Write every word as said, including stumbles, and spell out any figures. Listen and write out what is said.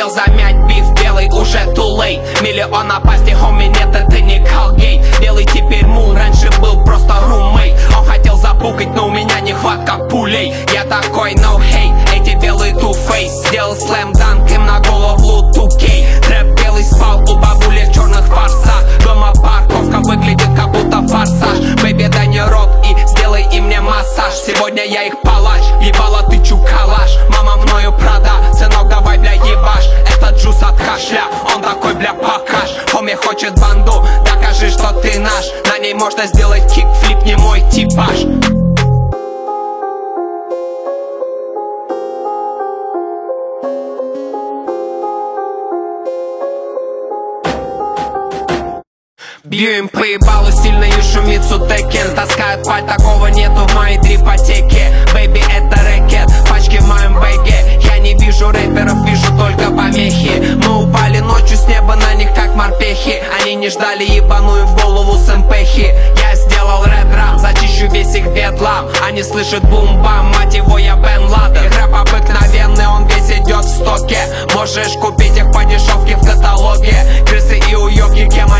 хотел замять биф, белый уже too late. Миллион напастей, хоми, нет, это не Колгейт. Белый теперь мул, раньше был просто румейт. Он хотел забукать, но у меня нехватка пулей. Я такой no hate, эти белые two face. Сделал слэм данк им на голову two кей. Трэп белый спал у бабули в черных фарсах. Дома парковка выглядит как будто форсаж. Бэйби, дай мне рот и сделай им мне массаж. Сегодня я их палач, ебала тычу калаш. Мама мною прада, сынок давай бля ебаш. Это джус от кашля, он такой бля покаж. Хоми хочет банду, докажи, что ты наш. На ней можно сделать кикфлип, не мой типаж. Бью им по ебалу сильно и шумит Сутекен. Таскают паль, такого нету в моей трипотеке. Бэйби, это рэкет, пачки в моем бэге. Я не вижу рэперов, вижу только помехи. Мы упали ночью с неба на них как морпехи. Они не ждали ебаную в голову сэмпехи. Я сделал рэп-рап, зачищу весь их бедлам. Они слышат бум-бам, мать его, я Бен Ладен. Их рэп обыкновенный, он весь идет в стоке. Можешь купить их по дешевке в каталоге. Крысы и уёбки, кем